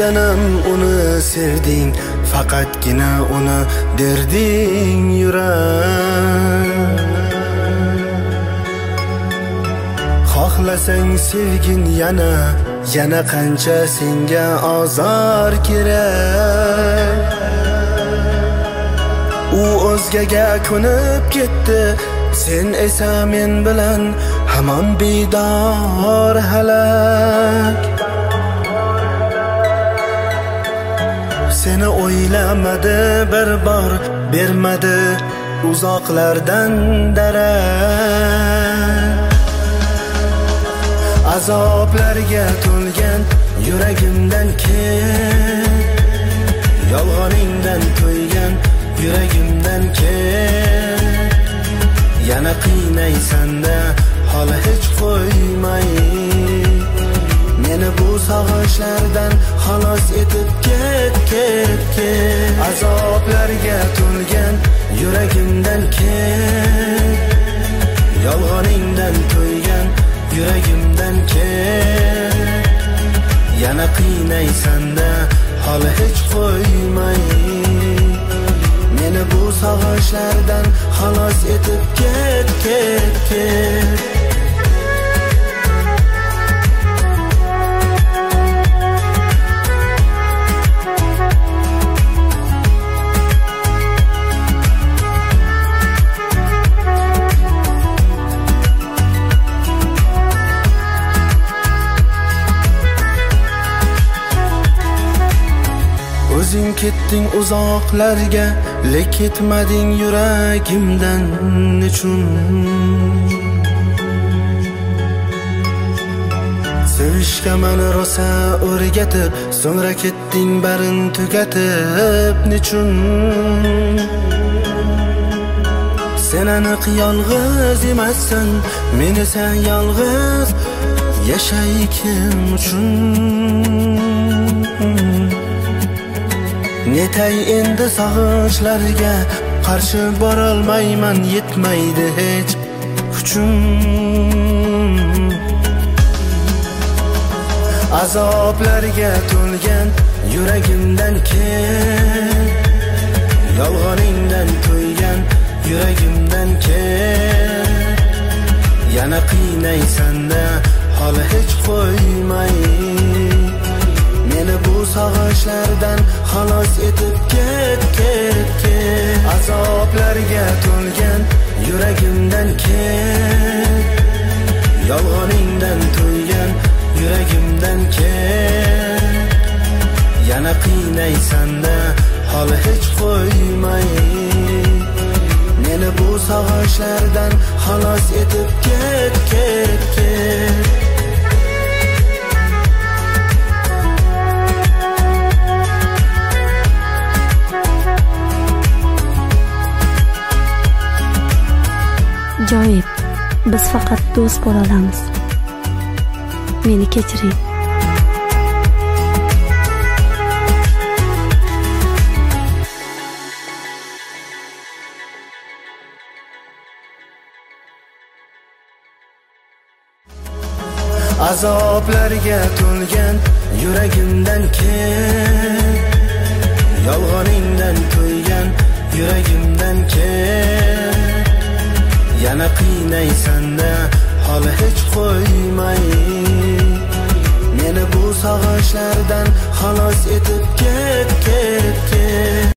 Chindanam uni sevding, faqatgina uni derding yurak. Xohlasang sevgin yana qancha senga azor kerak. U o'zgaga ko'nib ketdi, sen esa men bilan hamon bedor halak. Seni o'ylamadi bir bor, bermadi uzoqlardan darak. Azoblarga to'lgan yuragimdan ket, yolg'oningdan to'ygan yuragimdan ket. Yana qiynaysan-da holi hech qo'ymay, meni bu sog'inchlardan xalos etib ket. Azoblarga to'lgan yuragimdan ket, yolg'oningdan to'ygan yuragimdan ket. Yana qiynaysan-da holi hech qo'ymay, meni bu sog'inchlardan xalos etib ket. O'zing ketding uzoqlarga, lek ketmading yuragimdan nechun? Sevishga meni rosa o'rgatib, so'ngra ketding barin tugatib nechun? Sen aniq yolg'iz emassan, men esa yolg'iz yashay kim uchun? Netay endi sog'inchlarga qarshi borolmayman, yetmaydi hech kuchim. Azoblarga to'lgan yuragimdan ket, yolg'oningdan to'ygan yuragimdan ket. Yana qiynaysan-da holi hech qo'ymay, meni bu sog'inchlardan xalos etib ket. Azoblarga to'lgan yuragimdan ket, yolg'oningdan to'ygan yuragimdan ket. Yana qiynaysan-da holi hech qo'ymay, meni bu sog'inchlardan xalos etib ket. Joyib, biz faqat do'st bo'la olamiz. Meni kechiring. Azoblarga to'lgan yuragimdan ket, yolg'oningdan to'ygan yuragimdan ket. Yana qiynaysan-da holi hech qo'ymay, meni bu sog'inchlardan xalos etib ket.